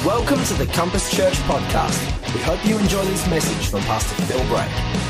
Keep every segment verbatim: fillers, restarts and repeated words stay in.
Welcome to the Compass Church podcast. We hope you enjoy this message from Pastor Phil Brake.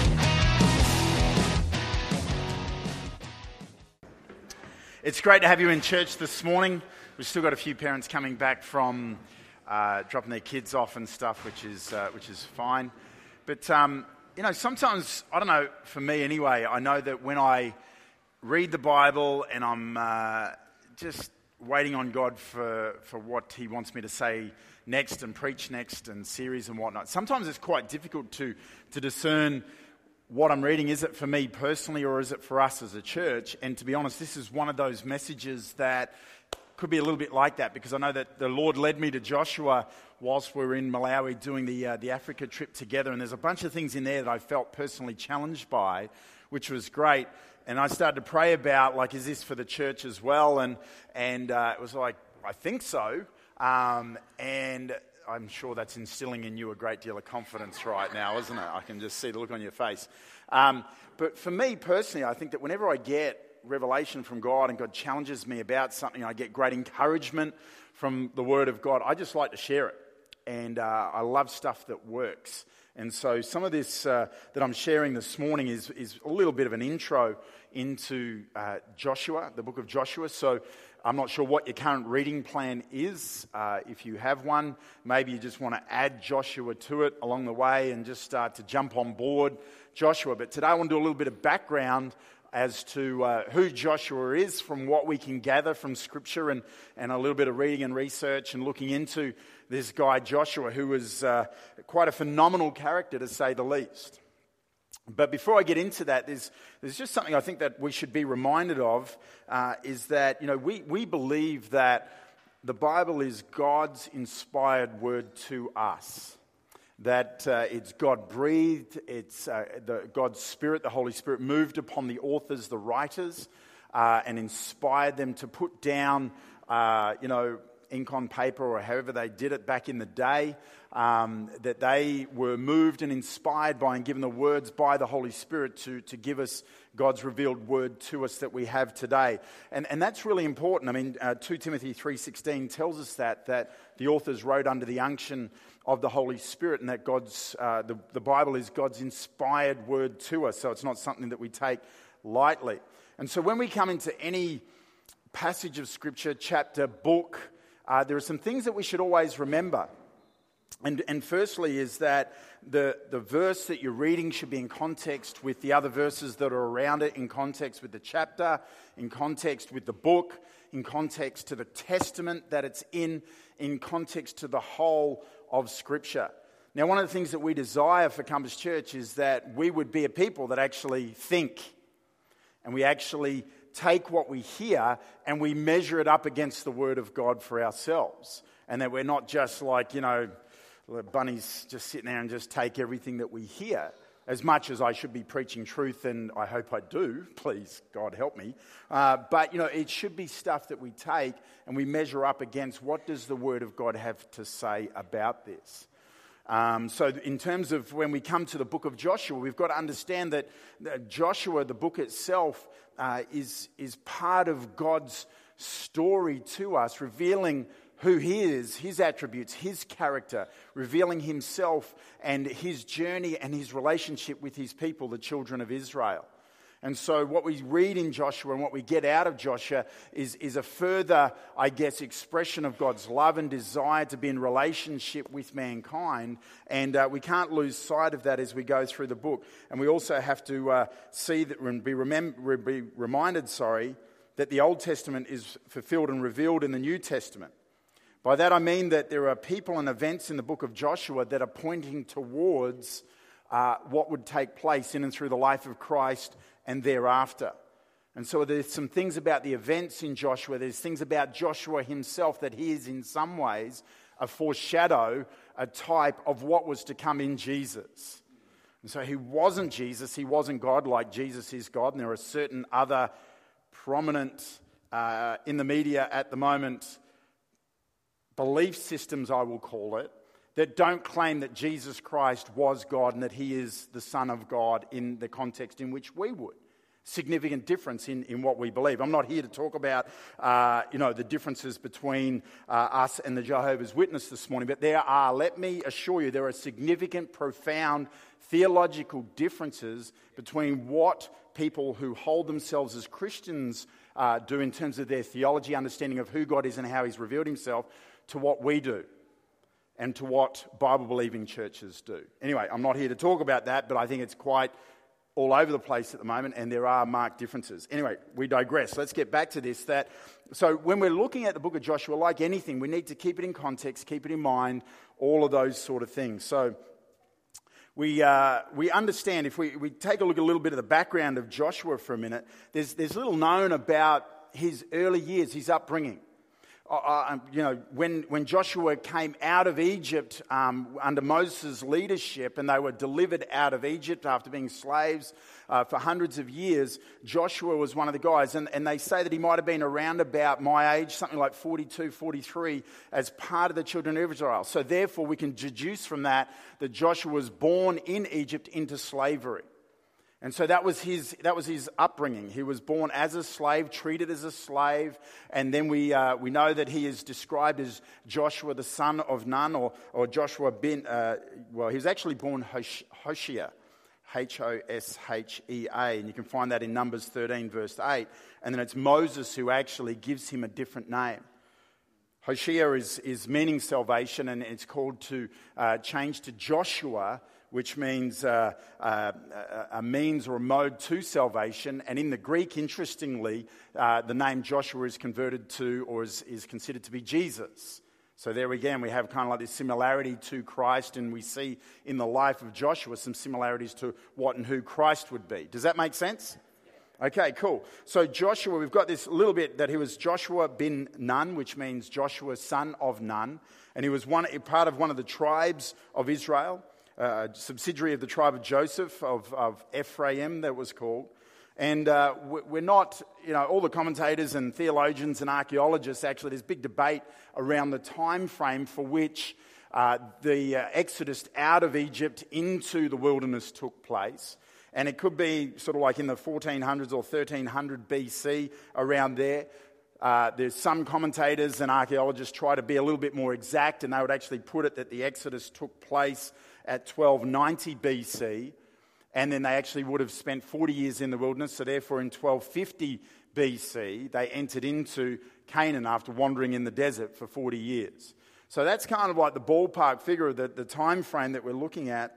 It's great to have you in church this morning. We've still got a few parents coming back from uh, dropping their kids off and stuff, which is uh, which is fine. But um, you know, sometimes, I don't know, for me anyway, I know that when I read the Bible and I'm uh, just waiting on God for, for what He wants me to say next and preach next and series and whatnot, sometimes it's quite difficult to to discern what I'm reading. Is it for me personally or is it for us as a church? And to be honest, this is one of those messages that could be a little bit like that, because I know that the Lord led me to Joshua whilst we were in Malawi doing the uh, the Africa trip together, and there's a bunch of things in there that I felt personally challenged by, which was great. And I started to pray about, like, is this for the church as well? And and uh, it was like, I think so. Um, and I'm sure that's instilling in you a great deal of confidence right now, isn't it? I can just see the look on your face. Um, but for me personally, I think that whenever I get revelation from God and God challenges me about something, I get great encouragement from the Word of God. I just like to share it. And uh, I love stuff that works. And so some of this uh, that I'm sharing this morning is, is a little bit of an intro into uh, Joshua, the book of Joshua. So I'm not sure what your current reading plan is. Uh, if you have one, maybe you just want to add Joshua to it along the way and just start to jump on board Joshua. But today I want to do a little bit of background as to uh, who Joshua is from what we can gather from Scripture, and, and a little bit of reading and research and looking into this guy Joshua, who was uh, quite a phenomenal character, to say the least. But before I get into that, there's there's just something I think that we should be reminded of, uh, is that, you know, we, we believe that the Bible is God's inspired word to us. That uh, it's God-breathed, it's uh, the, God's Spirit, the Holy Spirit, moved upon the authors, the writers, uh, and inspired them to put down, uh, you know, ink on paper or however they did it back in the day, um, that they were moved and inspired by and given the words by the Holy Spirit to, to give us God's revealed word to us that we have today. And, and that's really important. I mean, uh, Second Timothy three sixteen tells us that, that the authors wrote under the unction of the Holy Spirit, and that God's uh, the, the Bible is God's inspired word to us, so it's not something that we take lightly. And so when we come into any passage of Scripture, chapter, book, uh, there are some things that we should always remember. And, and firstly is that the, the verse that you're reading should be in context with the other verses that are around it, in context with the chapter, in context with the book, in context to the testament that it's in, in context to the whole of Scripture. Now, one of the things that we desire for Compass Church is that we would be a people that actually think, and we actually take what we hear and we measure it up against the Word of God for ourselves, and that we're not just like, you know, bunnies just sitting there and just take everything that we hear. As much as I should be preaching truth, and I hope I do, please, God help me. Uh, but, you know, it should be stuff that we take and we measure up against what does the Word of God have to say about this. Um, so in terms of when we come to the book of Joshua, we've got to understand that Joshua, the book itself, uh, is, is part of God's story to us, revealing who He is, His attributes, His character, revealing Himself and His journey and His relationship with His people, the children of Israel. And so what we read in Joshua and what we get out of Joshua is, is a further, I guess, expression of God's love and desire to be in relationship with mankind. And uh, we can't lose sight of that as we go through the book. And we also have to uh, see that and be, remem- be reminded, sorry, that the Old Testament is fulfilled and revealed in the New Testament. By that I mean that there are people and events in the book of Joshua that are pointing towards uh, what would take place in and through the life of Christ and thereafter. And so there's some things about the events in Joshua, there's things about Joshua himself that he is in some ways a foreshadow, a type of what was to come in Jesus. And so he wasn't Jesus, he wasn't God like Jesus is God, and there are certain other prominent uh, in the media at the moment belief systems, I will call it, that don't claim that Jesus Christ was God and that He is the Son of God in the context in which we would. significant difference in, in what we believe. I'm not here to talk about, uh, you know, the differences between uh, us and the Jehovah's Witness this morning, but there are, let me assure you, there are significant, profound theological differences between what people who hold themselves as Christians uh, do in terms of their theology, understanding of who God is and how he's revealed himself, to what we do and to what Bible-believing churches do. Anyway, I'm not here to talk about that, but I think it's quite all over the place at the moment, and there are marked differences. Anyway, we digress. Let's get back to this. That so when we're looking at the book of Joshua, like anything, we need to keep it in context, keep it in mind, all of those sort of things. So we uh, we understand, if we, we take a look at a little bit of the background of Joshua for a minute, there's, there's little known about his early years, his upbringing. Uh, you know, when, when Joshua came out of Egypt um, under Moses' leadership, and they were delivered out of Egypt after being slaves uh, for hundreds of years, Joshua was one of the guys. And, and they say that he might have been around about my age, something like forty-two, forty-three, as part of the children of Israel. So therefore, we can deduce from that that Joshua was born in Egypt into slavery. And so that was his that was his upbringing. He was born as a slave, treated as a slave, and then we uh, we know that he is described as Joshua, the son of Nun, or or Joshua bin. Uh, well, he was actually born Hosh- Hoshea, H O S H E A, and you can find that in Numbers thirteen, verse eight. And then it's Moses who actually gives him a different name. Hoshea is is meaning salvation, and it's called to uh, change to Joshua, which means uh, uh, a means or a mode to salvation. And in the Greek, interestingly, uh, the name Joshua is converted to, or is, is considered to be Jesus. So there again, we have kind of like this similarity to Christ, and we see in the life of Joshua some similarities to what and who Christ would be. Does that make sense? Okay, cool. So Joshua, we've got this little bit that he was Joshua bin Nun, which means Joshua, son of Nun. And he was one part of one of the tribes of Israel. Uh, a subsidiary of the tribe of Joseph, of, of Ephraim, that was called. And uh, we're not, you know, all the commentators and theologians and archaeologists, actually, there's big debate around the time frame for which uh, the uh, exodus out of Egypt into the wilderness took place. And it could be sort of like in the fourteen hundreds or thirteen hundred B C, around there. Uh, there's some commentators and archaeologists try to be a little bit more exact, and they would actually put it that the exodus took place at twelve ninety B C, and then they actually would have spent forty years in the wilderness, so therefore in twelve fifty B C they entered into Canaan after wandering in the desert for forty years. So that's kind of like the ballpark figure of the, the time frame that we're looking at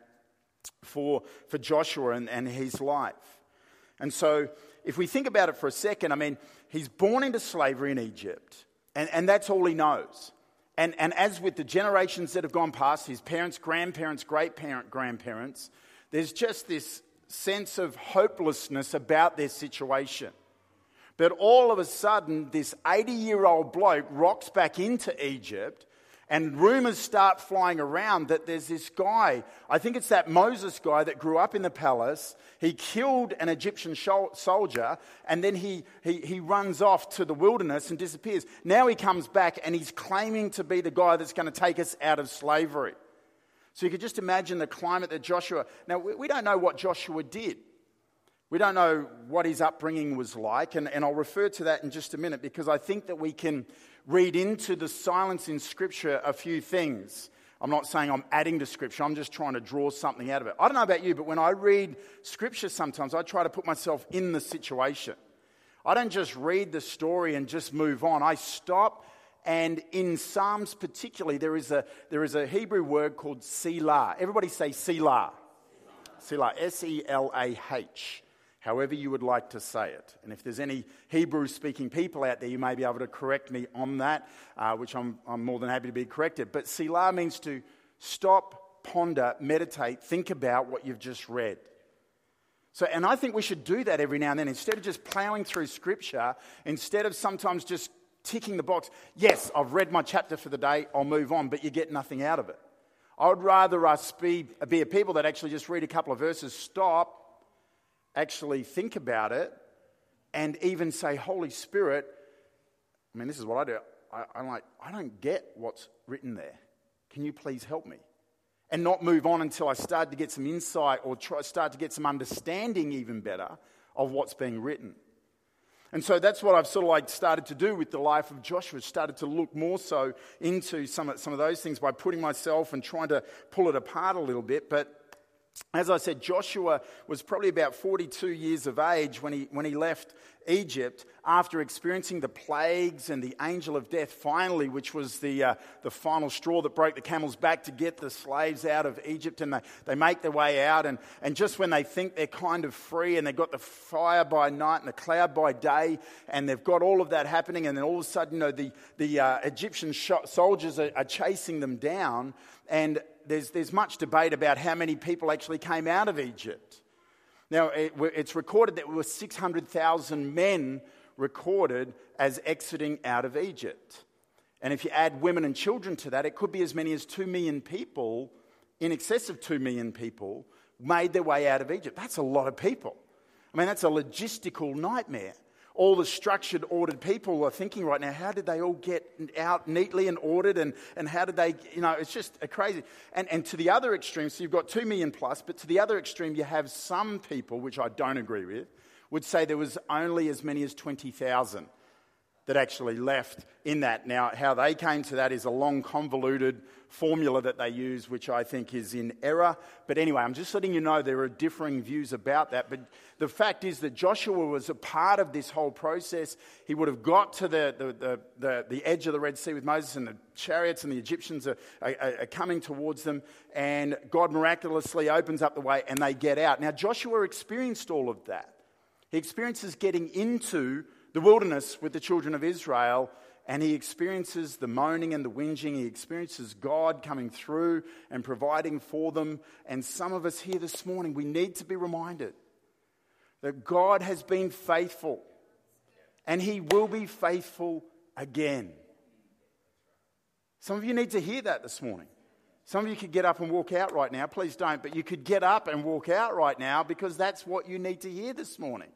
for, for Joshua and, and his life. And so if we think about it for a second, I mean, he's born into slavery in Egypt, and, and that's all he knows. And, and as with the generations that have gone past, his parents, grandparents, great-parent, grandparents, there's just this sense of hopelessness about their situation. But all of a sudden, this eighty-year-old bloke rocks back into Egypt, and rumours start flying around that there's this guy, I think it's that Moses guy that grew up in the palace. He killed an Egyptian soldier, and then he, he, he runs off to the wilderness and disappears. Now he comes back, and he's claiming to be the guy that's going to take us out of slavery. So you could just imagine the climate that Joshua... Now, we, we don't know what Joshua did. We don't know what his upbringing was like, and, and I'll refer to that in just a minute, because I think that we can read into the silence in Scripture a few things. I'm not saying I'm adding to Scripture, I'm just trying to draw something out of it. I don't know about you, but when I read Scripture sometimes, I try to put myself in the situation. I don't just read the story and just move on. I stop, and in Psalms particularly, there is a, there is a Hebrew word called Selah. Everybody say Selah. Selah, S E L A H. However you would like to say it. And if there's any Hebrew-speaking people out there, you may be able to correct me on that, uh, which I'm, I'm more than happy to be corrected. But Selah means to stop, ponder, meditate, think about what you've just read. So, and I think we should do that every now and then. Instead of just plowing through Scripture, instead of sometimes just ticking the box, yes, I've read my chapter for the day, I'll move on, but you get nothing out of it. I would rather us be, be a people that actually just read a couple of verses, stop, actually think about it, and even say, Holy Spirit, I mean, this is what I do. I, I'm like, I don't get what's written there. Can you please help me? And not move on until I start to get some insight or try, start to get some understanding even better of what's being written. And so that's what I've sort of like started to do with the life of Joshua, started to look more so into some of, some of those things by putting myself and trying to pull it apart a little bit. But as I said, Joshua was probably about forty-two years of age when he when he left Egypt after experiencing the plagues and the angel of death finally, which was the uh, the final straw that broke the camel's back to get the slaves out of Egypt. And they, they make their way out, and, and just when they think they're kind of free, and they've got the fire by night and the cloud by day, and they've got all of that happening, and then all of a sudden, you know, the, the uh, Egyptian sh- soldiers are, are chasing them down, and There's, there's much debate about how many people actually came out of Egypt. Now, it, it's recorded that there were six hundred thousand men recorded as exiting out of Egypt. And if you add women and children to that, it could be as many as two million people, in excess of two million people, made their way out of Egypt. That's a lot of people. I mean, that's a logistical nightmare. All the structured, ordered people are thinking right now, how did they all get out neatly and ordered, and, and how did they, you know, it's just a crazy. And, and to the other extreme, so you've got two million plus, but to the other extreme, you have some people, which I don't agree with, would say there was only as many as twenty thousand that actually left in that. Now, how they came to that is a long, convoluted formula that they use, which I think is in error. But anyway, I'm just letting you know there are differing views about that. But the fact is that Joshua was a part of this whole process. He would have got to the the the, the, the edge of the Red Sea with Moses, and the chariots and the Egyptians are, are, are coming towards them, and God miraculously opens up the way, and they get out. Now, Joshua experienced all of that. He experiences getting into the wilderness with the children of Israel, and he experiences the moaning and the whinging. He experiences God coming through and providing for them. And some of us here this morning, we need to be reminded that God has been faithful, and he will be faithful again. Some of you need to hear that this morning. Some of you could get up and walk out right now. Please don't, but you could get up and walk out right now, because that's what you need to hear this morning.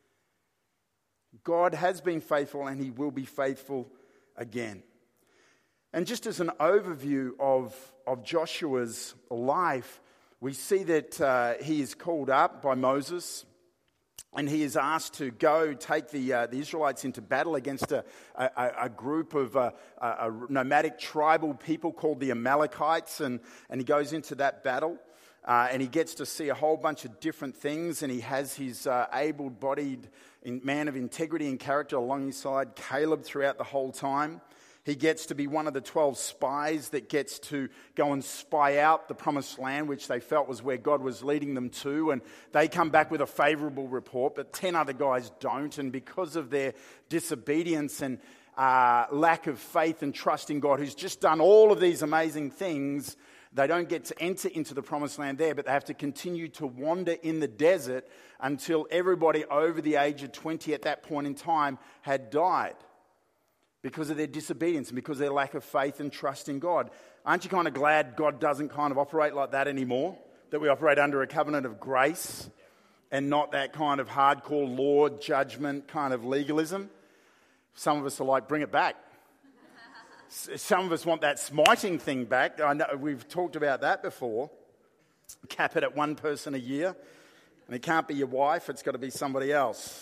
God has been faithful, and he will be faithful again. And just as an overview of, of Joshua's life, we see that uh, he is called up by Moses, and he is asked to go take the uh, the Israelites into battle against a, a, a group of uh, a, a nomadic tribal people called the Amalekites, and, and he goes into that battle. Uh, and he gets to see a whole bunch of different things, and he has his uh, able-bodied man of integrity and character along his side, Caleb, throughout the whole time. He gets to be one of the twelve spies that gets to go and spy out the promised land, which they felt was where God was leading them to. And they come back with a favorable report, but ten other guys don't. And because of their disobedience and uh, lack of faith and trust in God, who's just done all of these amazing things, they don't get to enter into the promised land there, but they have to continue to wander in the desert until everybody over the age of twenty at that point in time had died because of their disobedience and because of their lack of faith and trust in God. Aren't you kind of glad God doesn't kind of operate like that anymore? That we operate under a covenant of grace and not that kind of hardcore law, judgment kind of legalism? Some of us are like, bring it back. Some of us want that smiting thing back. I know we've talked about that before. Cap it at one person a year. And it can't be your wife, it's got to be somebody else.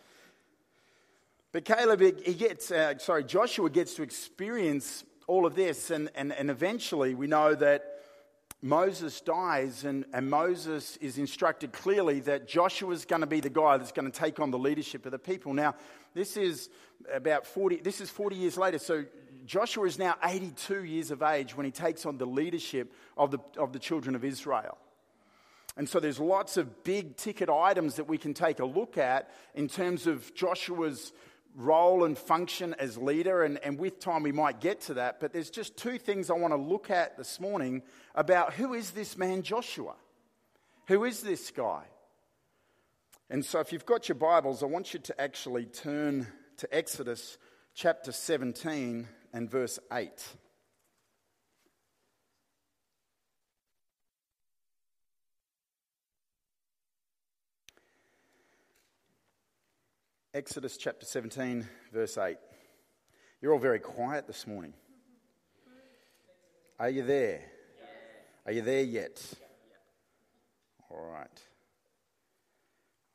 But Caleb, he gets, uh, sorry, Joshua gets to experience all of this. And, and, and eventually we know that Moses dies, and, and Moses is instructed clearly that Joshua's going to be the guy that's going to take on the leadership of the people. Now, this is about forty, this is forty years later. So Joshua is now eighty-two years of age when he takes on the leadership of the, of the children of Israel. And so there's lots of big ticket items that we can take a look at in terms of Joshua's role and function as leader, and, and with time we might get to that. But there's just two things I want to look at this morning about who is this man Joshua? Who is this guy? And so if you've got your Bibles, I want you to actually turn to Exodus chapter seventeen and verse eight. Exodus chapter seventeen, verse eight. You're all very quiet this morning. Are you there? Are you there yet? All right.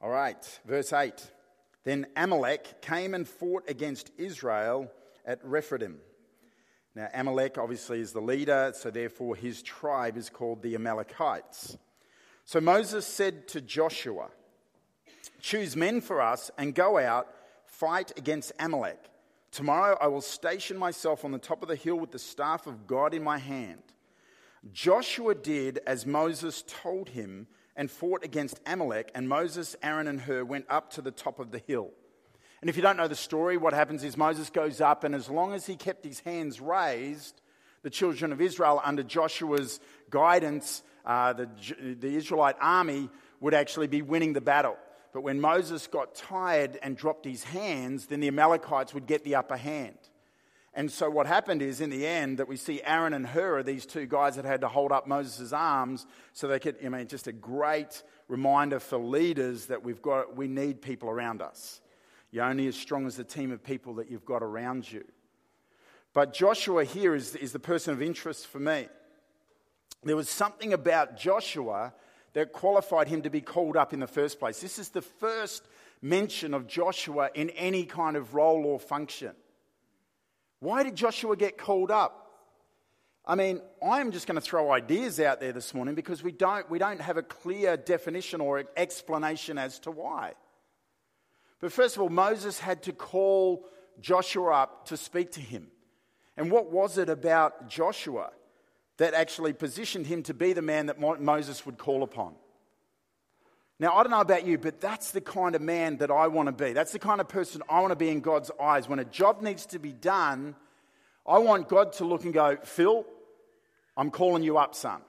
All right, verse eight. Then Amalek came and fought against Israel at Rephidim. Now, Amalek obviously is the leader, so therefore his tribe is called the Amalekites. So Moses said to Joshua, "Choose men for us and go out, fight against Amalek. Tomorrow I will station myself on the top of the hill with the staff of God in my hand." Joshua did as Moses told him and fought against Amalek, and Moses, Aaron, and Hur went up to the top of the hill. And if you don't know the story, what happens is Moses goes up, and as long as he kept his hands raised, the children of Israel, under Joshua's guidance, uh, the, the Israelite army would actually be winning the battle. But when Moses got tired and dropped his hands, then the Amalekites would get the upper hand. And so what happened is, in the end, that we see Aaron and Hur are these two guys that had to hold up Moses' arms so they could, I mean, just a great reminder for leaders that we've got, we need people around us. You're only as strong as the team of people that you've got around you. But Joshua here is, is the person of interest for me. There was something about Joshua that qualified him to be called up in the first place. This is the first mention of Joshua in any kind of role or function. Why did Joshua get called up? I mean, I'm just going to throw ideas out there this morning because we don't, we don't have a clear definition or explanation as to why. But first of all, Moses had to call Joshua up to speak to him. And what was it about Joshua that actually positioned him to be the man that Mo- Moses would call upon? Now, I don't know about you, but that's the kind of man that I want to be. That's the kind of person I want to be in God's eyes. When a job needs to be done, I want God to look and go, "Phil, I'm calling you up, son."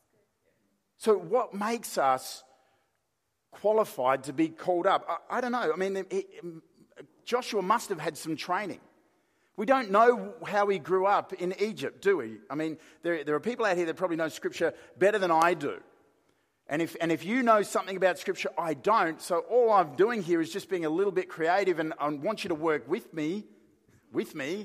So what makes us qualified to be called up? I, I don't know. I mean, it, it, Joshua must have had some training. We don't know how he grew up in Egypt, do we? I mean, there, there are people out here that probably know Scripture better than I do. And if, and if you know something about Scripture, I don't. So all I'm doing here is just being a little bit creative, and I want you to work with me, with me.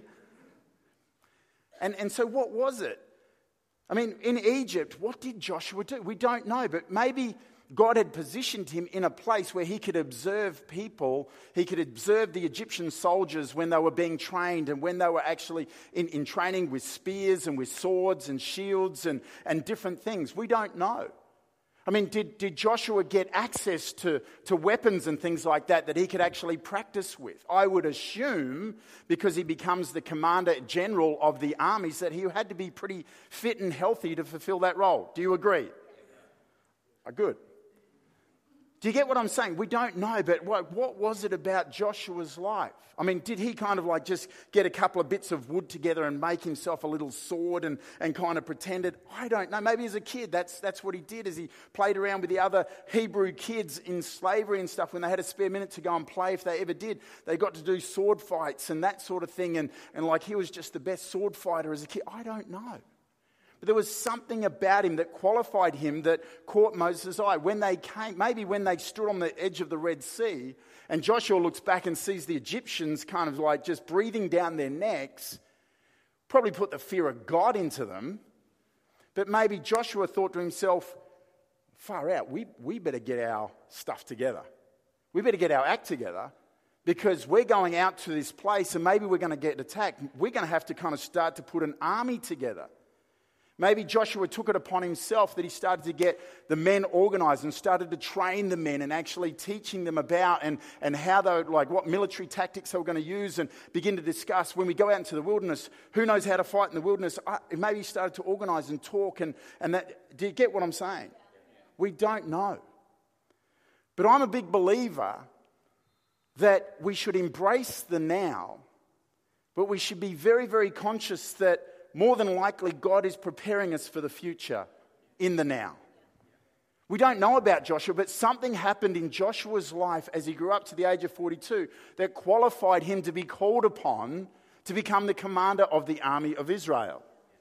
And, and so what was it? I mean, in Egypt, what did Joshua do? We don't know, but maybe God had positioned him in a place where he could observe people. He could observe the Egyptian soldiers when they were being trained and when they were actually in, in training with spears and with swords and shields and, and different things. We don't know. I mean, did, did Joshua get access to, to weapons and things like that that he could actually practice with? I would assume, because he becomes the commander general of the armies, that he had to be pretty fit and healthy to fulfill that role. Do you agree? Oh, good. Do you get what I'm saying? We don't know, but what, what was it about Joshua's life? I mean, did he kind of like just get a couple of bits of wood together and make himself a little sword and, and kind of pretended? I don't know. Maybe as a kid, that's that's what he did, as he played around with the other Hebrew kids in slavery and stuff when they had a spare minute to go and play, if they ever did. They got to do sword fights and that sort of thing, and, and like he was just the best sword fighter as a kid. I don't know. But there was something about him that qualified him that caught Moses' eye. When they came, maybe when they stood on the edge of the Red Sea, and Joshua looks back and sees the Egyptians kind of like just breathing down their necks, probably put the fear of God into them. But maybe Joshua thought to himself, far out, we, we better get our stuff together. We better get our act together, because we're going out to this place and maybe we're going to get attacked. We're going to have to kind of start to put an army together. Maybe Joshua took it upon himself that he started to get the men organized and started to train the men and actually teaching them about and, and how they would, like what military tactics they were going to use, and begin to discuss when we go out into the wilderness, who knows how to fight in the wilderness. I, maybe he started to organize and talk and, and that. Do you get what I'm saying? We don't know. But I'm a big believer that we should embrace the now, but we should be very, very conscious that more than likely, God is preparing us for the future in the now. We don't know about Joshua, but something happened in Joshua's life as he grew up to the age of forty-two that qualified him to be called upon to become the commander of the army of Israel.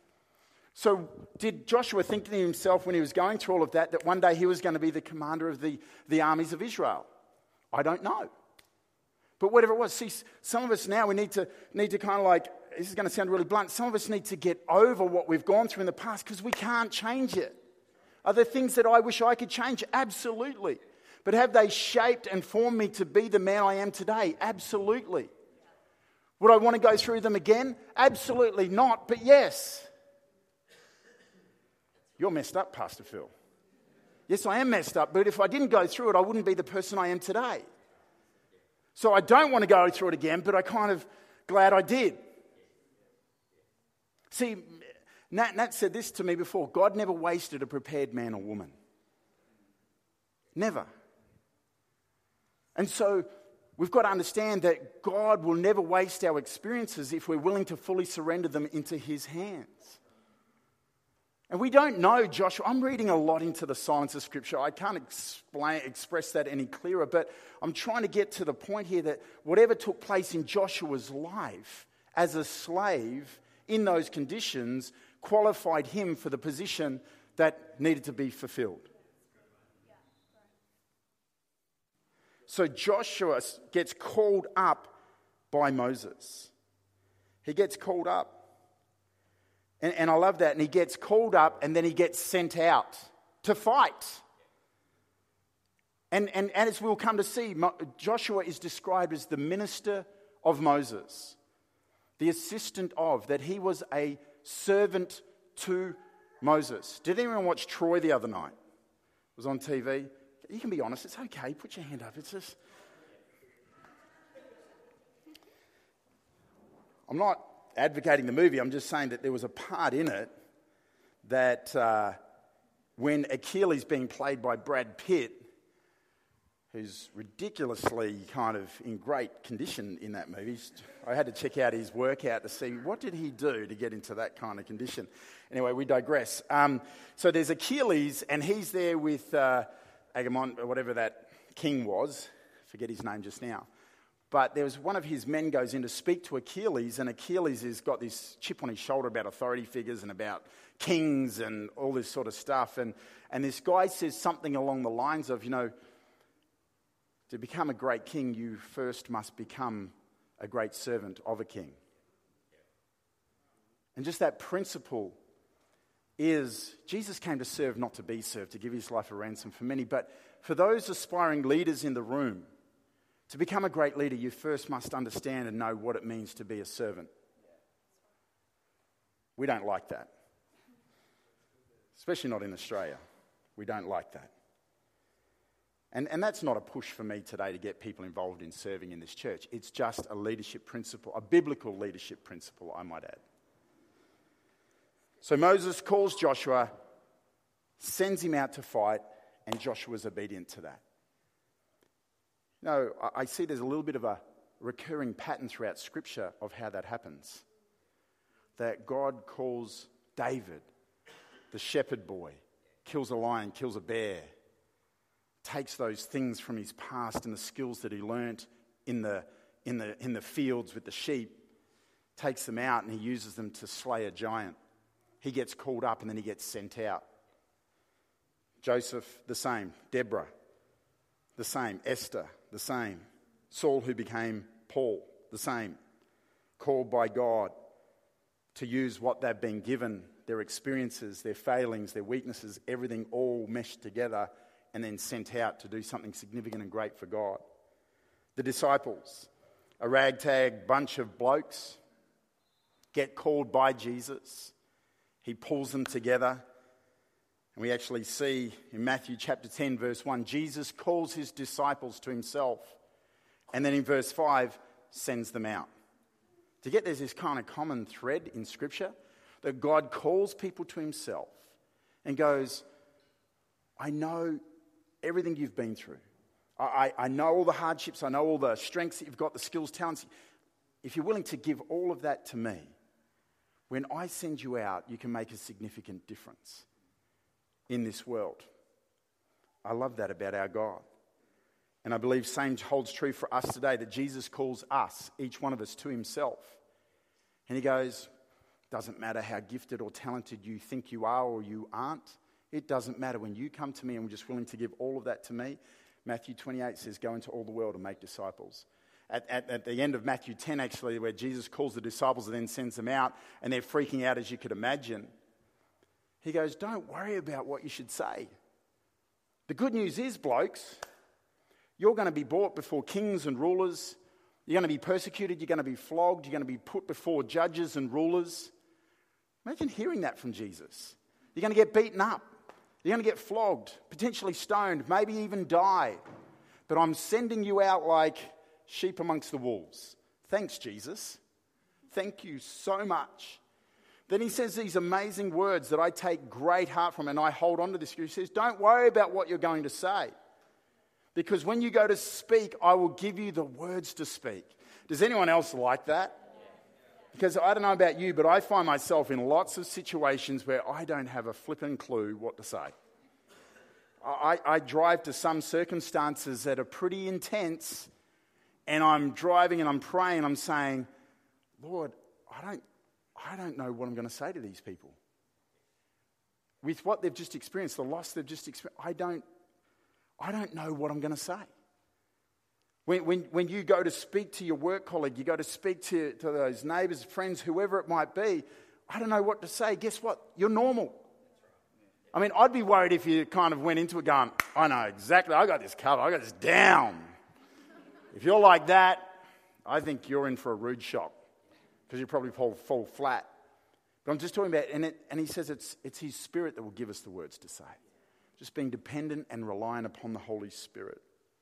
So did Joshua think to himself when he was going through all of that, that one day he was going to be the commander of the, the armies of Israel? I don't know. But whatever it was, see, some of us now, we need to need to kind of like, this is going to sound really blunt, some of us need to get over what we've gone through in the past because we can't change it. Are there things that I wish I could change? Absolutely. But have they shaped and formed me to be the man I am today? Absolutely. Would I want to go through them again? Absolutely not, but yes. You're messed up, Pastor Phil. Yes, I am messed up, but if I didn't go through it, I wouldn't be the person I am today. So I don't want to go through it again, but I'm kind of glad I did. See, Nat, Nat said this to me before. God never wasted a prepared man or woman. Never. And so we've got to understand that God will never waste our experiences if we're willing to fully surrender them into his hands. And we don't know Joshua. I'm reading a lot into the silence of Scripture. I can't explain, express that any clearer, but I'm trying to get to the point here that whatever took place in Joshua's life as a slave in those conditions qualified him for the position that needed to be fulfilled. So Joshua gets called up by Moses. He gets called up. And, and I love that. And he gets called up and then he gets sent out to fight. And, and, and as we'll come to see, Joshua is described as the minister of Moses, the assistant of, that he was a servant to Moses. Did anyone watch Troy the other night? It was on T V. You can be honest, it's okay. Put your hand up. It's just... I'm not advocating the movie. I'm just saying that there was a part in it that uh, when Achilles, being played by Brad Pitt, who's ridiculously kind of in great condition in that movie, I had to check out his workout to see what did he do to get into that kind of condition. Anyway, we digress. Um, so there's Achilles, and he's there with uh, Agamemnon, or whatever that king was. Forget his name just now. But there was one of his men goes in to speak to Achilles, and Achilles has got this chip on his shoulder about authority figures and about kings and all this sort of stuff. And, and this guy says something along the lines of, you know, to become a great king, you first must become a great servant of a king. And just that principle is, Jesus came to serve, not to be served, to give his life a ransom for many. But for those aspiring leaders in the room, to become a great leader, you first must understand and know what it means to be a servant. We don't like that. Especially not in Australia. We don't like that. And, and that's not a push for me today to get people involved in serving in this church. It's just a leadership principle, a biblical leadership principle, I might add. So Moses calls Joshua, sends him out to fight, and Joshua's obedient to that. You know, I see there's a little bit of a recurring pattern throughout Scripture of how that happens. That God calls David, the shepherd boy, kills a lion, kills a bear, takes those things from his past and the skills that he learnt in the, in the, in the fields with the sheep, takes them out and he uses them to slay a giant. He gets called up and then he gets sent out. Joseph, the same. Deborah, the same. Esther, the same. Saul, who became Paul, the same. Called by God to use what they've been given, their experiences, their failings, their weaknesses, everything all meshed together and then sent out to do something significant and great for God. The disciples, a ragtag bunch of blokes, get called by Jesus. He pulls them together. And we actually see in Matthew chapter ten, verse one, Jesus calls his disciples to himself. And then in verse five, sends them out. To get there's this kind of common thread in Scripture that God calls people to himself and goes, I know everything you've been through. I, I, I know all the hardships. I know all the strengths that you've got, the skills, talents. If you're willing to give all of that to me, when I send you out, you can make a significant difference in this world. I love that about our God. And I believe same holds true for us today, that Jesus calls us, each one of us, to himself. And he goes, doesn't matter how gifted or talented you think you are or you aren't. It doesn't matter when you come to me and we're just willing to give all of that to me. Matthew twenty-eight says, go into all the world and make disciples. At, at, at the end of Matthew ten, actually, where Jesus calls the disciples and then sends them out, and they're freaking out as you could imagine, he goes, don't worry about what you should say. The good news is, blokes, You're going to be brought before kings and rulers. You're going to be persecuted. You're going to be flogged. You're going to be put before judges and rulers. Imagine hearing that from Jesus. You're going to get beaten up. You're going to get flogged, potentially stoned, maybe even die. But I'm sending you out like sheep amongst the wolves. Thanks, Jesus. Thank you so much. Then he says these amazing words that I take great heart from, and I hold on to this. He says, don't worry about what you're going to say. Because when you go to speak, I will give you the words to speak. Does anyone else like that? Because I don't know about you, but I find myself in lots of situations where I don't have a flipping clue what to say. I, I drive to some circumstances that are pretty intense, and I'm driving and I'm praying, I'm saying, Lord, I don't, I don't know what I'm going to say to these people. With what they've just experienced, the loss they've just experienced, I don't, I don't know what I'm going to say. When, when, when you go to speak to your work colleague, you go to speak to, to those neighbours, friends, whoever it might be, I don't know what to say. Guess what? You're normal. I mean, I'd be worried if you kind of went into it going, I know exactly, I got this covered, I got this down. If you're like that, I think you're in for a rude shock because you probably fall, fall flat. But I'm just talking about, and, it, and he says it's, it's his Spirit that will give us the words to say. Just being dependent and reliant upon the Holy Spirit.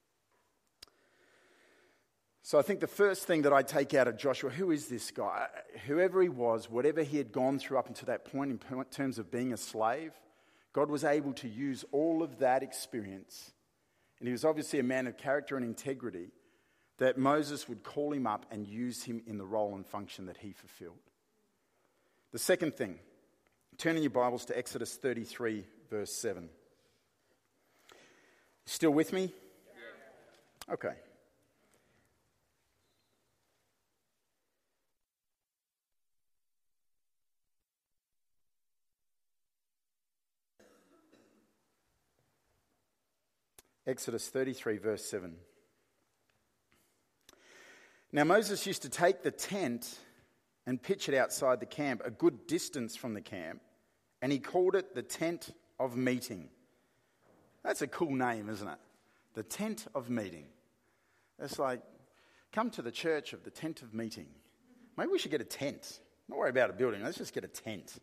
So I think the first thing that I take out of Joshua, who is this guy? Whoever he was, whatever he had gone through up until that point in terms of being a slave, God was able to use all of that experience. And he was obviously a man of character and integrity, that Moses would call him up and use him in the role and function that he fulfilled. The second thing, turn in your Bibles to Exodus thirty-three, verse seven. Still with me? Okay. Exodus thirty-three, verse seven. Now Moses used to take the tent and pitch it outside the camp, a good distance from the camp, and he called it the tent of meeting. That's a cool name, isn't it? The tent of meeting. It's like, come to the church of the tent of meeting. Maybe we should get a tent. Not worry about a building, let's just get a tent.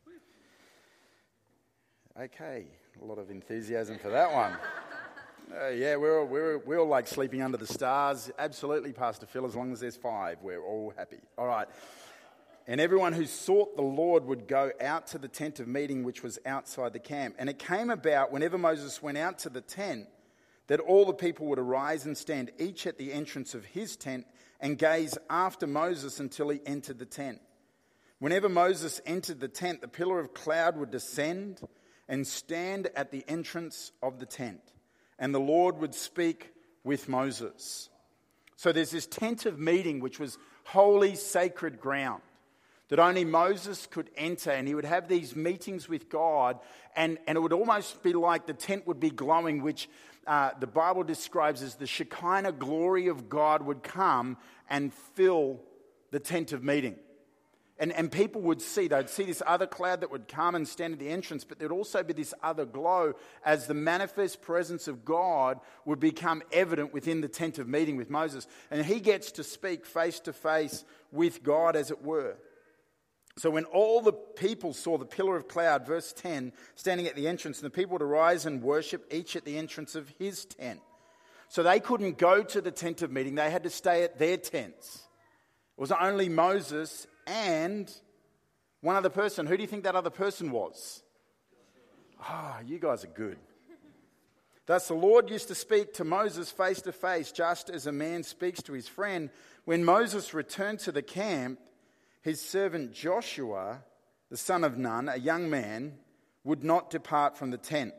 Okay, a lot of enthusiasm for that one. Uh, yeah, we're all, we're, we're all like sleeping under the stars. Absolutely, Pastor Phil, as long as there's five, we're all happy. All right. And everyone who sought the Lord would go out to the tent of meeting, which was outside the camp. And it came about, whenever Moses went out to the tent, that all the people would arise and stand, each at the entrance of his tent, and gaze after Moses until he entered the tent. Whenever Moses entered the tent, the pillar of cloud would descend and stand at the entrance of the tent. And the Lord would speak with Moses. So there's this tent of meeting, which was holy, sacred ground that only Moses could enter. And he would have these meetings with God. And, and it would almost be like the tent would be glowing, which uh, the Bible describes as the Shekinah glory of God would come and fill the tent of meeting. And, and people would see, they'd see this other cloud that would come and stand at the entrance, but there'd also be this other glow as the manifest presence of God would become evident within the tent of meeting with Moses. And he gets to speak face to face with God, as it were. So when all the people saw the pillar of cloud, verse ten, standing at the entrance, and the people would arise and worship, each at the entrance of his tent. So they couldn't go to the tent of meeting, they had to stay at their tents. It was only Moses and one other person. Who do you think that other person was? Ah, oh, you guys are good. Thus the Lord used to speak to Moses face to face, just as a man speaks to his friend. When Moses returned to the camp, his servant Joshua, the son of Nun, a young man, would not depart from the tent.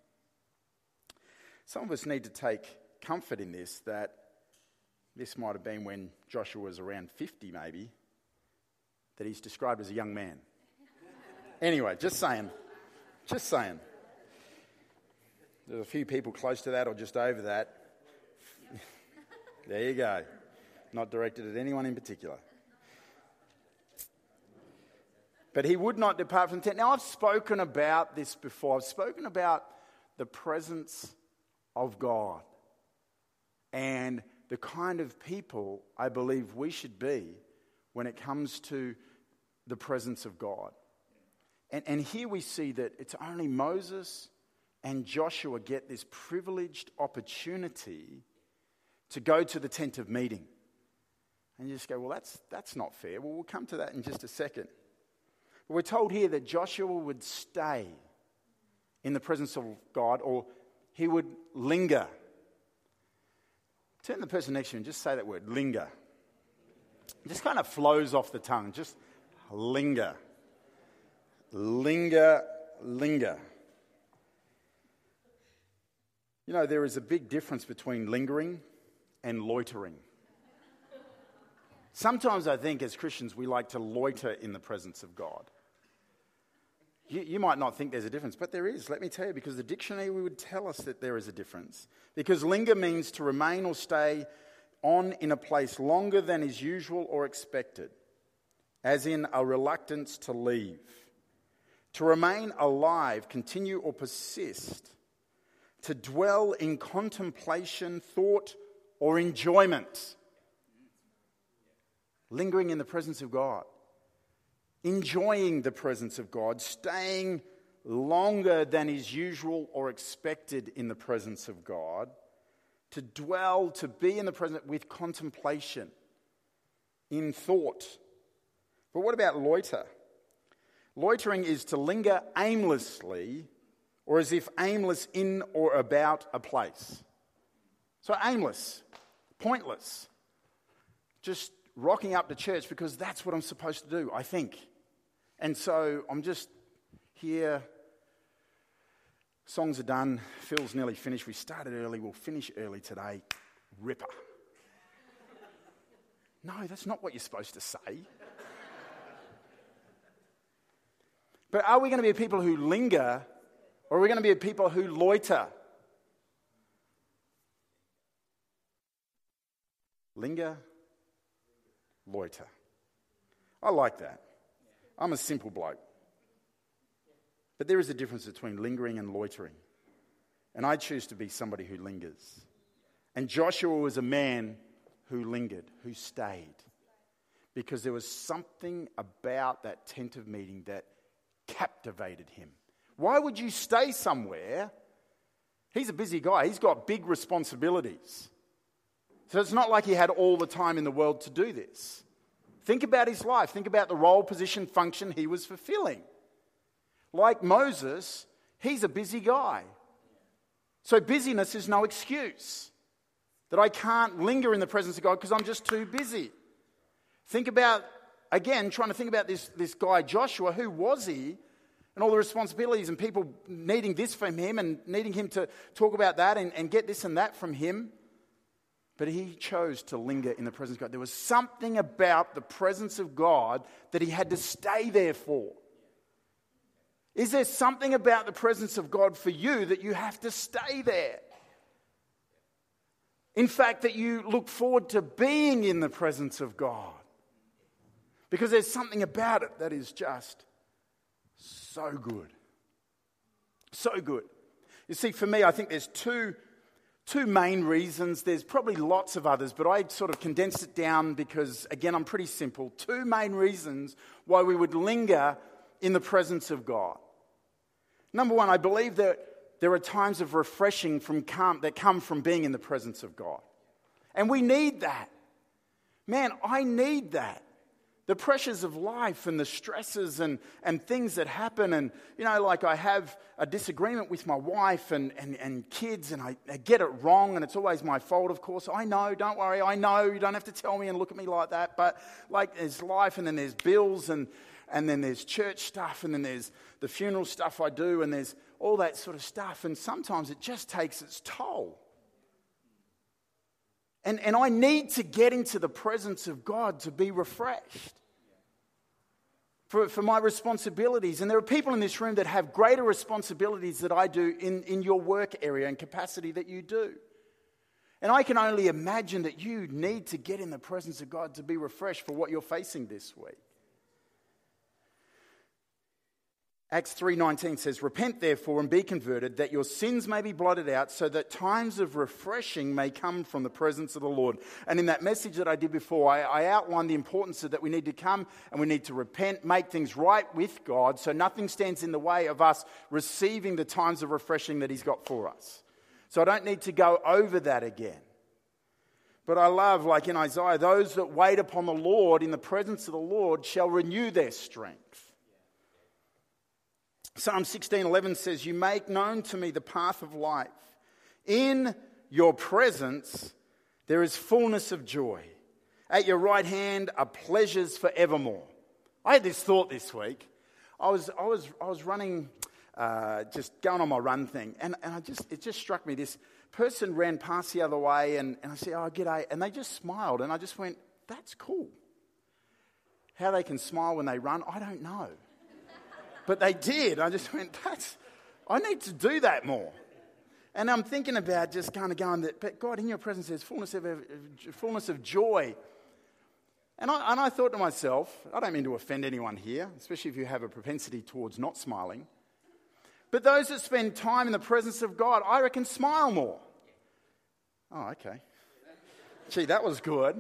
Some of us need to take comfort in this, that this might have been when Joshua was around fifty maybe, that he's described as a young man. Anyway, just saying. Just saying. There's a few people close to that or just over that. There you go. Not directed at anyone in particular. But he would not depart from the tent. Now, I've spoken about this before. I've spoken about the presence of God. and the kind of people I believe we should be when it comes to the presence of God. And, and here we see that it's only Moses and Joshua get this privileged opportunity to go to the tent of meeting. And you just go, well, that's, that's not fair. Well, we'll come to that in just a second. But we're told here that Joshua would stay in the presence of God, or he would linger. Turn to the person next to you and just say that word, linger. It just kind of flows off the tongue. Just linger. Linger, linger. You know, there is a big difference between lingering and loitering. Sometimes I think as Christians we like to loiter in the presence of God. You, you might not think there's a difference, but there is, let me tell you, because the dictionary would tell us that there is a difference. Because linger means to remain or stay on in a place longer than is usual or expected, as in a reluctance to leave. To remain alive, continue or persist. To dwell in contemplation, thought, or enjoyment. Lingering in the presence of God. Enjoying the presence of God. Staying longer than is usual or expected in the presence of God. To dwell, to be in the presence with contemplation. In thought. But what about loiter? Loitering is to linger aimlessly, or as if aimless in or about a place. So aimless, pointless, just rocking up to church because that's what I'm supposed to do, I think. And so I'm just here. Songs are done. Phil's nearly finished. We started early. We'll finish early today. Ripper. No, that's not what you're supposed to say. But are we going to be people who linger, or are we going to be people who loiter? Linger, loiter. I like that. I'm a simple bloke. But there is a difference between lingering and loitering. And I choose to be somebody who lingers. And Joshua was a man who lingered, who stayed. Because there was something about that tent of meeting that captivated him. Why would you stay somewhere? He's a busy guy. He's got big responsibilities. So it's not like he had all the time in the world to do this. Think about his life. Think about the role, position, function he was fulfilling. Like Moses, he's a busy guy. So busyness is no excuse that I can't linger in the presence of God because I'm just too busy. Think about, again, trying to think about this, this guy Joshua. Who was he? And all the responsibilities and people needing this from him and needing him to talk about that and, and get this and that from him. But he chose to linger in the presence of God. There was something about the presence of God that he had to stay there for. Is there something about the presence of God for you that you have to stay there? In fact, that you look forward to being in the presence of God. Because there's something about it that is just so good. So good. You see, for me, I think there's two, two main reasons. There's probably lots of others, but I sort of condensed it down because, again, I'm pretty simple. Two main reasons why we would linger in the presence of God. Number one, I believe that there are times of refreshing from calm, that come from being in the presence of God. And we need that. Man, I need that. The pressures of life and the stresses and, and things that happen. And, you know, like I have a disagreement with my wife and, and, and kids and I, I get it wrong and it's always my fault, of course. I know, don't worry, I know. You don't have to tell me and look at me like that. But, like, there's life and then there's bills and, and then there's church stuff and then there's the funeral stuff I do and there's all that sort of stuff. And sometimes it just takes its toll. And, and I need to get into the presence of God to be refreshed for, for my responsibilities. And there are people in this room that have greater responsibilities than I do in, in your work area and capacity that you do. And I can only imagine that you need to get in the presence of God to be refreshed for what you're facing this week. Acts three nineteen says, "Repent therefore and be converted, that your sins may be blotted out, so that times of refreshing may come from the presence of the Lord." And in that message that I did before, I, I outlined the importance of that we need to come and we need to repent, make things right with God, so nothing stands in the way of us receiving the times of refreshing that He's got for us. So I don't need to go over that again. But I love, like in Isaiah, those that wait upon the Lord in the presence of the Lord shall renew their strength. Psalm sixteen eleven says, "You make known to me the path of life. In your presence there is fullness of joy. At your right hand are pleasures forevermore." I had this thought this week. I was I was I was running, uh, just going on my run thing, and, and I just it just struck me. This person ran past the other way, and, and I said, "Oh, g'day," and they just smiled, and I just went, "That's cool." How they can smile when they run, I don't know. But they did. I just went, that's, I need to do that more. And I'm thinking about just kind of going, that, but God, in your presence there's fullness of, fullness of joy. And I, and I thought to myself, I don't mean to offend anyone here, especially if you have a propensity towards not smiling. But those that spend time in the presence of God, I reckon smile more. Oh, okay. Gee, that was good.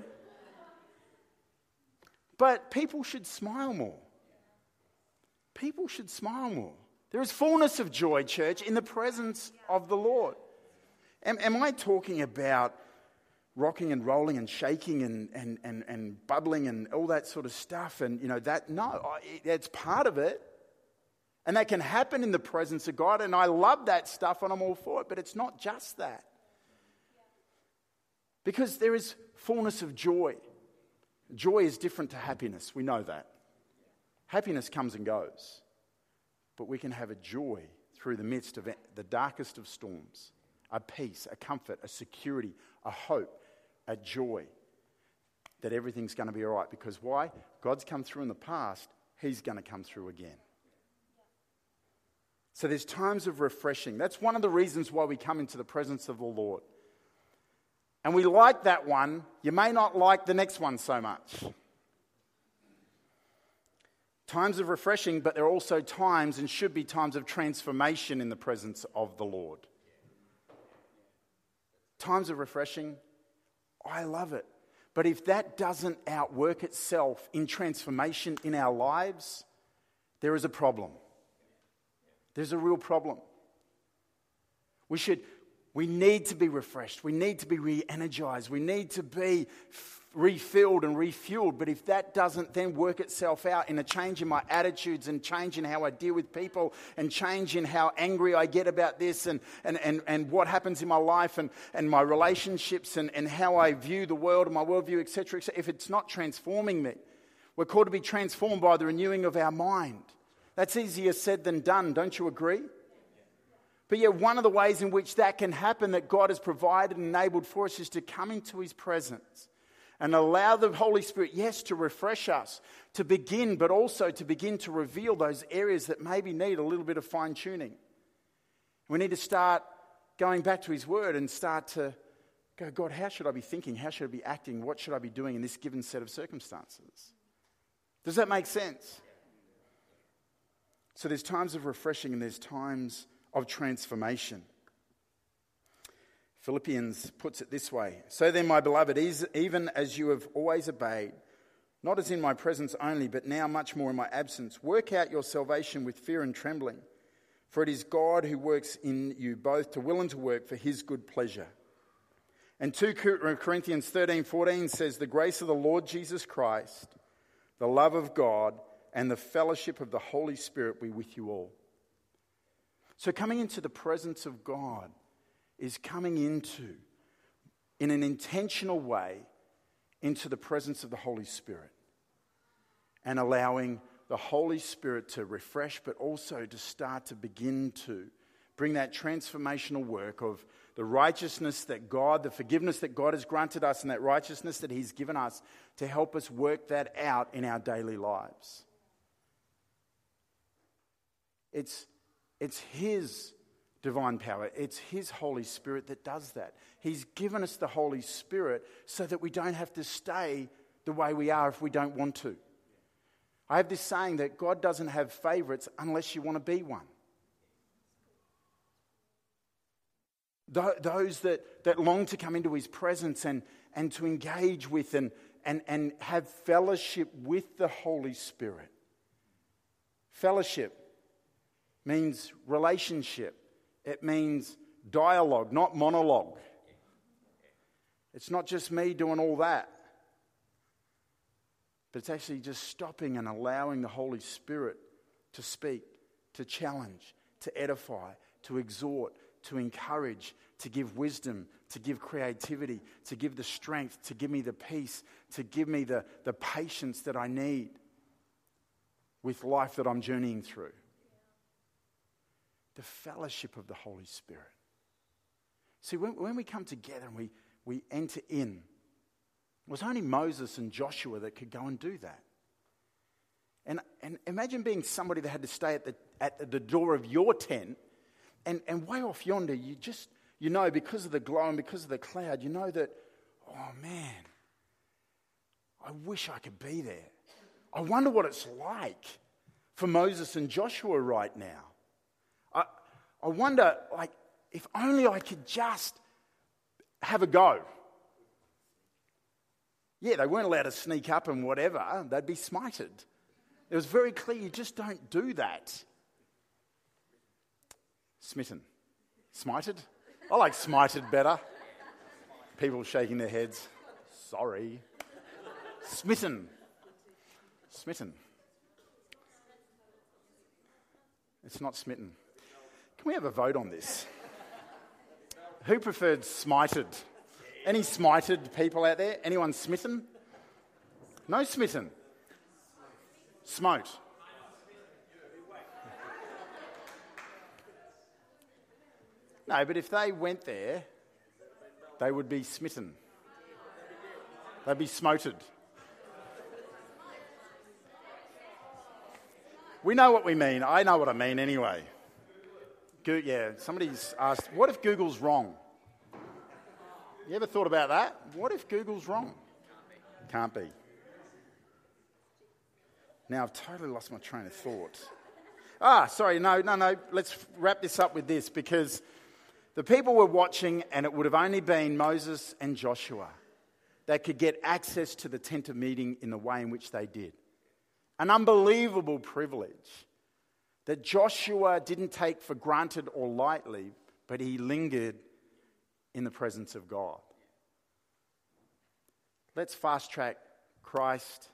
But people should smile more. People should smile more. There is fullness of joy, church, in the presence of the Lord. Am, am I talking about rocking and rolling and shaking and, and, and, and bubbling and all that sort of stuff? And, you know, that, no, it, it's part of it. And that can happen in the presence of God. And I love that stuff and I'm all for it. But it's not just that. Because there is fullness of joy. Joy is different to happiness. We know that. Happiness comes and goes, but we can have a joy through the midst of the darkest of storms, a peace, a comfort, a security, a hope, a joy that everything's going to be all right. Because why? God's come through in the past, He's going to come through again. So there's times of refreshing. That's one of the reasons why we come into the presence of the Lord. And we like that one. You may not like the next one so much. Times of refreshing, but there are also times and should be times of transformation in the presence of the Lord. Times of refreshing, I love it. But if that doesn't outwork itself in transformation in our lives, there is a problem. There's a real problem. We should, we need to be refreshed. We need to be re-energized. We need to be refilled and refueled. But if that doesn't then work itself out in a change in my attitudes and change in how I deal with people and change in how angry I get about this and, and, and, and what happens in my life and, and my relationships and, and how I view the world and my worldview, et cetera, et cetera, if it's not transforming me, we're called to be transformed by the renewing of our mind. That's easier said than done, don't you agree? But yet one of the ways in which that can happen that God has provided and enabled for us is to come into His presence and allow the Holy Spirit, yes, to refresh us, to begin, but also to begin to reveal those areas that maybe need a little bit of fine-tuning. We need to start going back to His Word and start to go, God, how should I be thinking? How should I be acting? What should I be doing in this given set of circumstances? Does that make sense? So there's times of refreshing and there's times of transformation. Philippians puts it this way: "So then, my beloved, even as you have always obeyed, not as in my presence only, but now much more in my absence, work out your salvation with fear and trembling. For it is God who works in you both to will and to work for His good pleasure." And two Corinthians thirteen fourteen says, "The grace of the Lord Jesus Christ, the love of God, and the fellowship of the Holy Spirit be with you all." So coming into the presence of God is coming into, in an intentional way, into the presence of the Holy Spirit and allowing the Holy Spirit to refresh, but also to start to begin to bring that transformational work of the righteousness that God, the forgiveness that God has granted us and that righteousness that He's given us to help us work that out in our daily lives. It's, it's His divine power. It's His Holy Spirit that does that. He's given us the Holy Spirit so that we don't have to stay the way we are if we don't want to. I have this saying that God doesn't have favorites unless you want to be one. Th- those that, that long to come into his presence and, and to engage with and, and, and have fellowship with the Holy Spirit. Fellowship means relationship. It means dialogue, not monologue. It's not just me doing all that. But it's actually just stopping and allowing the Holy Spirit to speak, to challenge, to edify, to exhort, to encourage, to give wisdom, to give creativity, to give the strength, to give me the peace, to give me the, the patience that I need with life that I'm journeying through. The fellowship of the Holy Spirit. See, when, when we come together and we, we enter in, it was only Moses and Joshua that could go and do that. And, and imagine being somebody that had to stay at the, at the door of your tent, and, and way off yonder, you just, you know, because of the glow and because of the cloud, you know that, oh man, I wish I could be there. I wonder what it's like for Moses and Joshua right now. I, I wonder, like, if only I could just have a go. Yeah, they weren't allowed to sneak up and whatever. They'd be smited. It was very clear, you just don't do that. Smitten. Smited? I like smited better. People shaking their heads. Sorry. Smitten. Smitten. It's not smitten. Can we have a vote on this? Who preferred smited? Any smited people out there? Anyone smitten? No smitten. Smote. No, but if they went there, they would be smitten. They'd be smoted. We know what we mean. I know what I mean anyway. Go- yeah, somebody's asked, what if Google's wrong? You ever thought about that? What if Google's wrong? Can't be. Now I've totally lost my train of thought. Ah, sorry, no, no, no. Let's wrap this up with this, because the people were watching, and it would have only been Moses and Joshua that could get access to the tent of meeting in the way in which they did. An unbelievable privilege that Joshua didn't take for granted or lightly, but he lingered in the presence of God. Let's fast track Christ,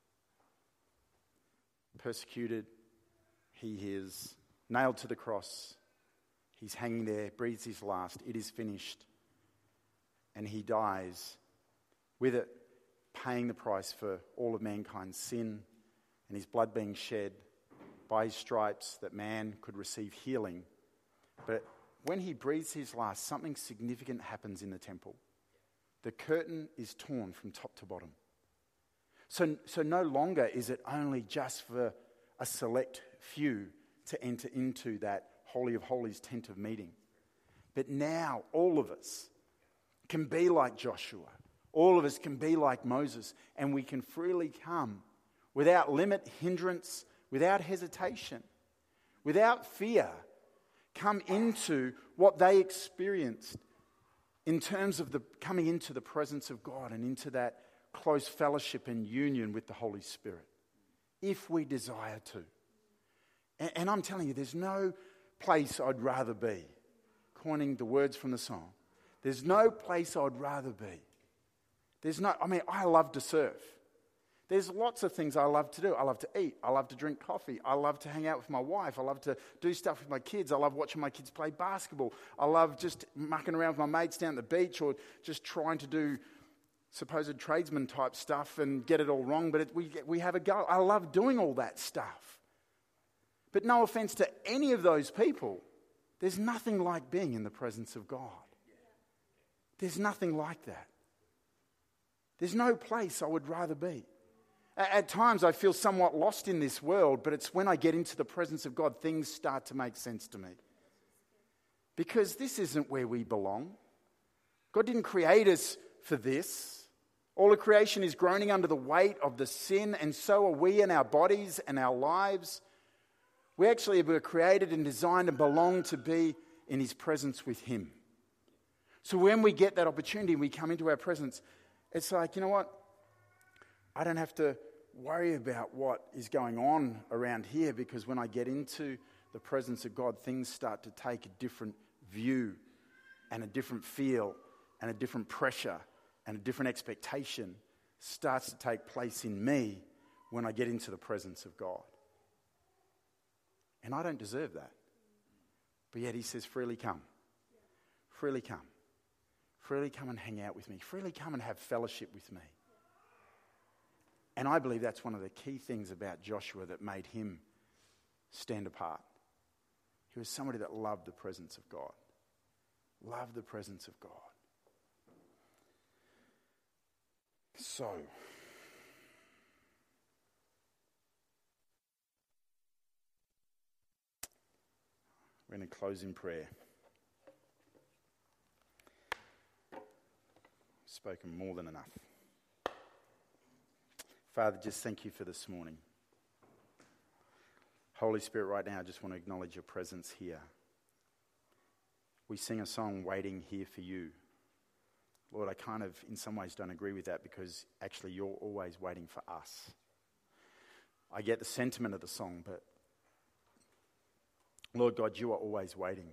persecuted. He is nailed to the cross. He's hanging there, breathes his last. It is finished. And he dies, with it paying the price for all of mankind's sin, and his blood being shed by his stripes that man could receive healing. But when he breathes his last, something significant happens in the temple. The curtain is torn from top to bottom. So, so no longer is it only just for a select few to enter into that Holy of Holies tent of meeting. But now all of us can be like Joshua. All of us can be like Moses, and we can freely come without limit, hindrance, without hesitation, without fear, come into what they experienced in terms of the coming into the presence of God and into that close fellowship and union with the Holy Spirit, if we desire to. And, and I'm telling you, there's no place I'd rather be, coining the words from the song. There's no place I'd rather be. There's no, I mean, I love to surf. There's lots of things I love to do. I love to eat. I love to drink coffee. I love to hang out with my wife. I love to do stuff with my kids. I love watching my kids play basketball. I love just mucking around with my mates down at the beach, or just trying to do supposed tradesman type stuff and get it all wrong, but it, we, we have a go. I love doing all that stuff. But no offense to any of those people, there's nothing like being in the presence of God. There's nothing like that. There's no place I would rather be. At times I feel somewhat lost in this world, but it's when I get into the presence of God, things start to make sense to me. Because this isn't where we belong. God didn't create us for this. All of creation is groaning under the weight of the sin, and so are we in our bodies and our lives. We actually were created and designed and belong to be in his presence with him. So when we get that opportunity, we come into our presence, it's like, you know what? I don't have to worry about what is going on around here, because when I get into the presence of God, things start to take a different view and a different feel and a different pressure and a different expectation starts to take place in me when I get into the presence of God. And I don't deserve that. But yet he says, freely come. Freely come. Freely come and hang out with me. Freely come and have fellowship with me. And I believe that's one of the key things about Joshua that made him stand apart. He was somebody that loved the presence of God. Loved the presence of God. So, we're going to close in prayer. Spoken more than enough. Father, just thank you for this morning. Holy Spirit, right now I just want to acknowledge your presence here. We sing a song, Waiting Here for You. Lord, I kind of, in some ways, don't agree with that, because actually you're always waiting for us. I get the sentiment of the song, but Lord God, you are always waiting.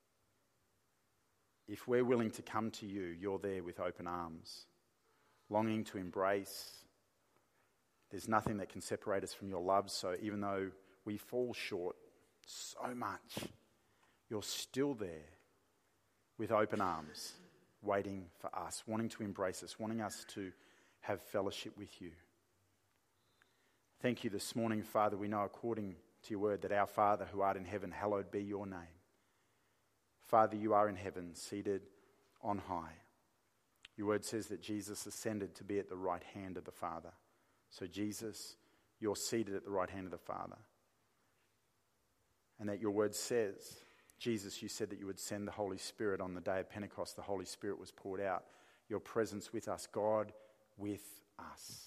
If we're willing to come to you, you're there with open arms, longing to embrace. There's nothing that can separate us from your love, so even though we fall short so much, you're still there with open arms, waiting for us, wanting to embrace us, wanting us to have fellowship with you. Thank you this morning, Father. We know according to your word that our Father who art in heaven, hallowed be your name. Father, you are in heaven, seated on high. Your word says that Jesus ascended to be at the right hand of the Father. So Jesus, you're seated at the right hand of the Father. And that your word says, Jesus, you said that you would send the Holy Spirit on the day of Pentecost. The Holy Spirit was poured out. Your presence with us, God with us.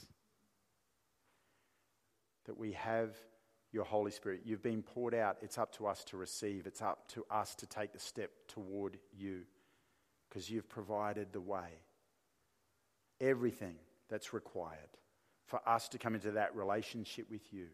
That we have your Holy Spirit. You've been poured out. It's up to us to receive. It's up to us to take the step toward you, because you've provided the way. Everything that's required for us to come into that relationship with you.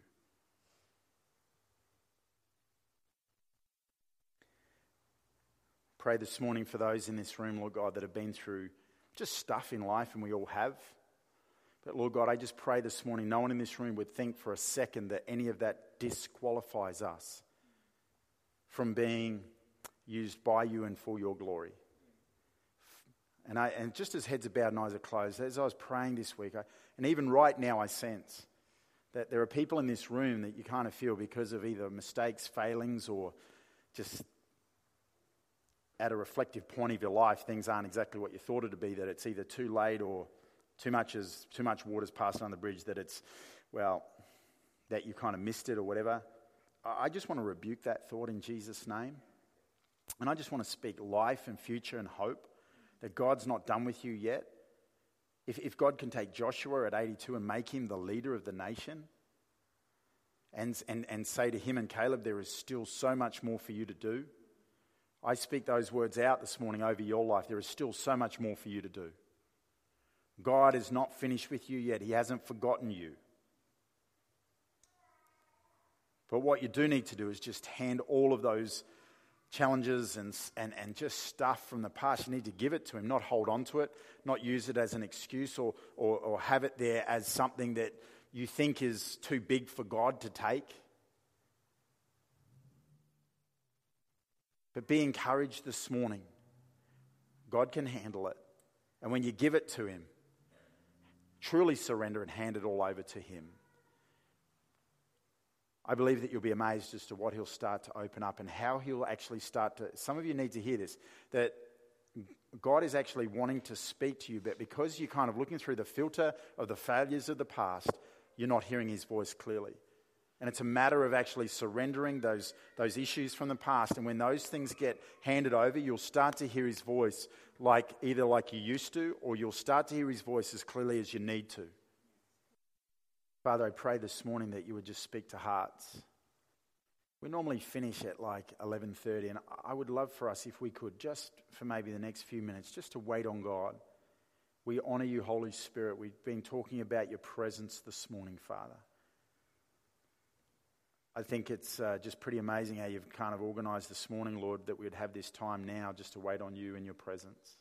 Pray this morning for those in this room, Lord God, that have been through just stuff in life, and we all have. But Lord God, I just pray this morning, no one in this room would think for a second that any of that disqualifies us from being used by you and for your glory. And, I, and just as heads are bowed and eyes are closed, as I was praying this week, I, and even right now I sense that there are people in this room that you kind of feel, because of either mistakes, failings, or just at a reflective point of your life, things aren't exactly what you thought it to be, that it's either too late or too much is too much water's passed on the bridge, that it's, well, that you kind of missed it or whatever. I just want to rebuke that thought in Jesus' name. And I just want to speak life and future and hope, that God's not done with you yet. If, if God can take Joshua at eighty-two and make him the leader of the nation, and, and, and say to him and Caleb, there is still so much more for you to do. I speak those words out this morning over your life. There is still so much more for you to do. God is not finished with you yet. He hasn't forgotten you. But what you do need to do is just hand all of those challenges and, and, and just stuff from the past. You need to give it to him, not hold on to it, not use it as an excuse, or, or, or have it there as something that you think is too big for God to take. But be encouraged this morning. God can handle it. And when you give it to him, truly surrender and hand it all over to him, I believe that you'll be amazed as to what he'll start to open up and how he'll actually start to... Some of you need to hear this, that God is actually wanting to speak to you, but because you're kind of looking through the filter of the failures of the past, you're not hearing his voice clearly. And it's a matter of actually surrendering those, those issues from the past. And when those things get handed over, you'll start to hear his voice like either like you used to, or you'll start to hear his voice as clearly as you need to. Father, I pray this morning that you would just speak to hearts. We normally finish at like eleven thirty, and I would love for us, if we could, just for maybe the next few minutes, just to wait on God. We honour you, Holy Spirit. We've been talking about your presence this morning, Father. I think it's uh, just pretty amazing how you've kind of organised this morning, Lord, that we'd have this time now just to wait on you in your presence.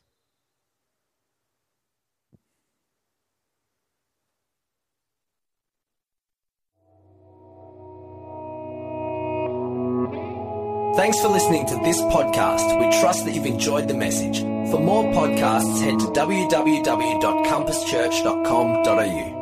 Thanks for listening to this podcast. We trust that you've enjoyed the message. For more podcasts, head to w w w dot compass church dot com dot a u.